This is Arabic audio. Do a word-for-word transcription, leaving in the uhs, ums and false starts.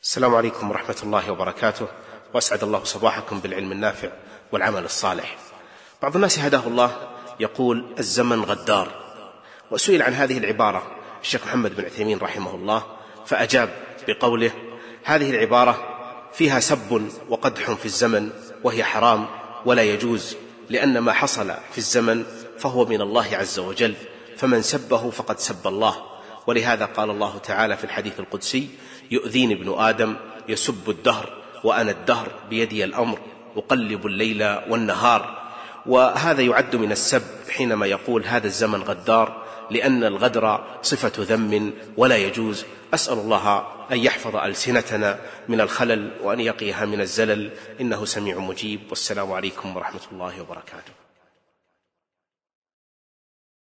السلام عليكم ورحمة الله وبركاته، وأسعد الله صباحكم بالعلم النافع والعمل الصالح. بعض الناس هداه الله يقول الزمن غدار، وسئل عن هذه العبارة الشيخ محمد بن عثيمين رحمه الله فأجاب بقوله: هذه العبارة فيها سب وقدح في الزمن، وهي حرام ولا يجوز، لأن ما حصل في الزمن فهو من الله عز وجل، فمن سبه فقد سب الله. ولهذا قال الله تعالى في الحديث القدسي: يؤذيني ابن آدم يسب الدهر وأنا الدهر بيدي الأمر أقلب الليل والنهار. وهذا يعد من السب حينما يقول هذا الزمن غدار، لأن الغدر صفة ذم ولا يجوز. أسأل الله أن يحفظ ألسنتنا من الخلل وأن يقيها من الزلل، إنه سميع مجيب. والسلام عليكم ورحمة الله وبركاته.